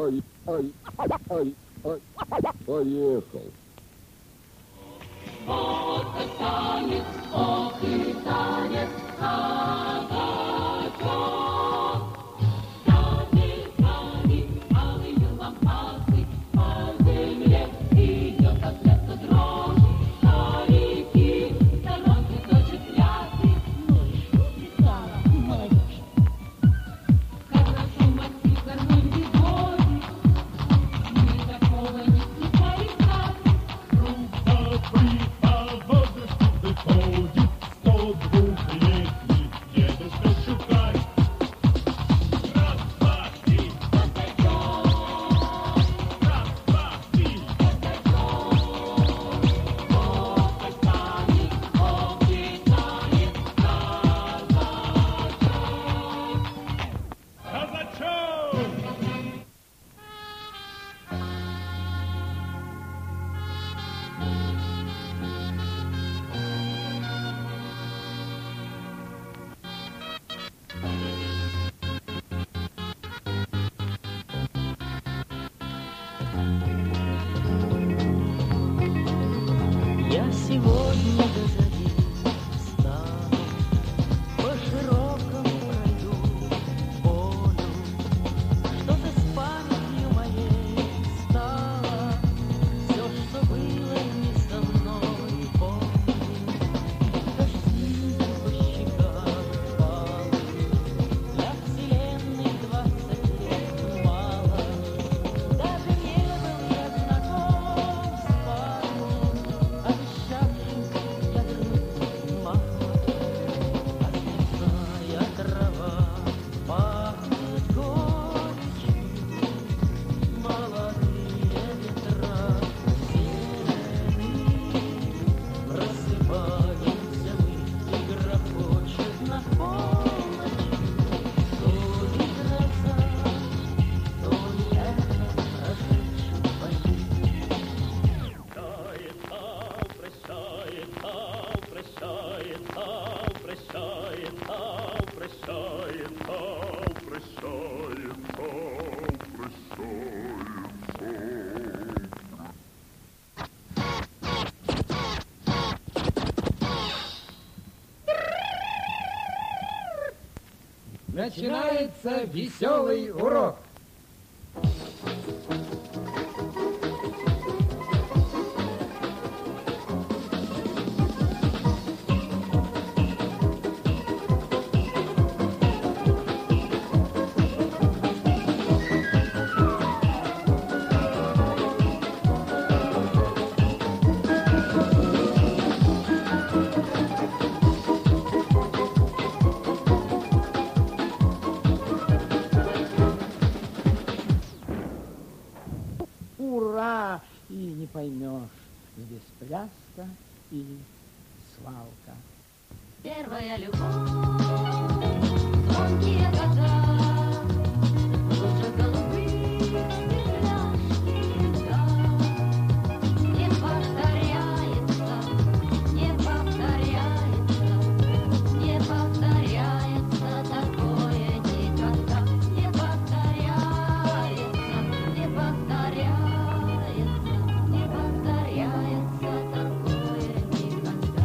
ай, ай, ай, ай, поехал. Вот и танец, ох и танец, кабачок. Замелькали алые лампасы, по земле идет от леса дрожь. Старики сторонки точат плясы, но и шутки стала молодежь. Хорошо мастить гармонии боги, мы такого не слыхали сказки. Выходит 102-летний дедушка Шукай. Раз, два, три, Казачок, раз, два, три. ох и танец, Казачок! Я сегодня до зари встану, по широкому пройду полю, что-то с памятью моей стало, все, что было не со мной, помню, дожди по щекам палы, для вселенной 20 лет мало, даже не был я знаком с парнем, обещавшим ядерным махом, а лесная трава пахнет горечью, молодые ветра зелени, просыпаемся мы, и грохочет на полночь, то ли гроза, то ли эхо прошедших боев. Начинается веселый урок. Ура! И не поймешь, здесь пляска и свалка. первая любовь, звонкие глаза, лучше голубые пляшки, да. Не повторяется, не повторяется, не повторяется такое никогда. Не повторяется, не повторяется, не повторяется такое никогда.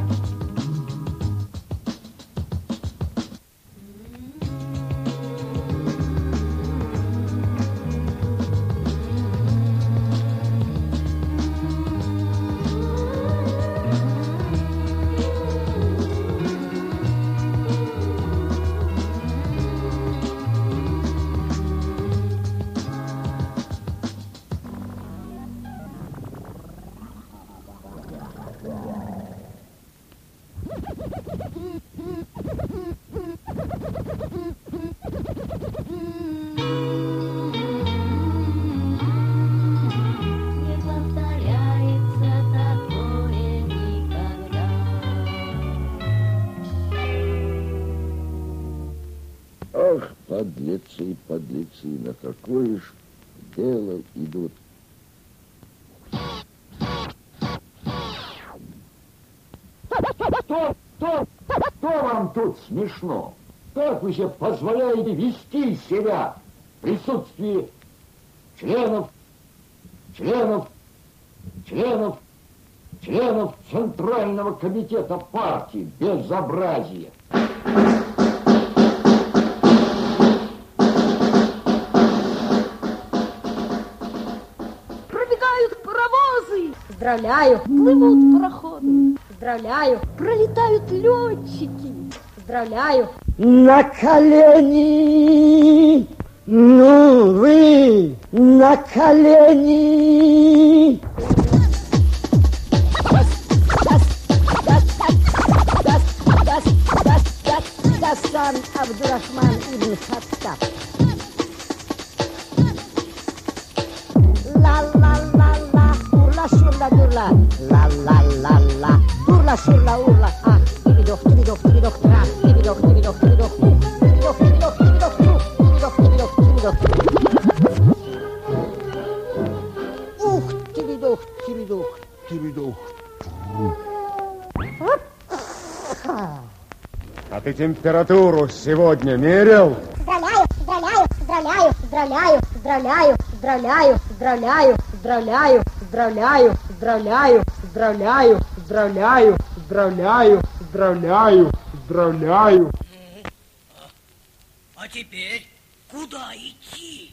Не повторяется такое никогда. Ах, подлецы, подлецы, на какое ж дело идут. Что вам тут смешно? Как вы себе позволяете вести себя в присутствии членов Центрального комитета партии. Безобразие. Пробегают паровозы. Поздравляю. Плывут пароходы. Поздравляю. Пролетают летчики. Поздравляю. На колени! Ну вы! На колени! Гасан Абдурахман ибн Хаттаб. Ла-ла-ла-ла, урла-шурла-дурла. Ла-ла-ла-ла, урла-шурла-урла. Ах, тибидох, тибидох, тибидох, трах, тибидох, тибидох, тибидох, ух, тибидох, тибидох, тибидох, ух, тибидох, тибидох, тибидох. Ух, тибидох, тибидох, тибидох. А ты температуру сегодня мерил? Поздравляю, поздравляю, поздравляю, поздравляю, поздравляю, поздравляю, поздравляю, поздравляю, поздравляю, поздравляю, поздравляю, поздравляю, поздравляю, поздравляю. А теперь куда идти?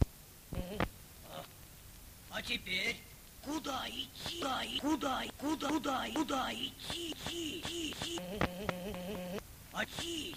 А теперь куда идти? Куда идти? А идти?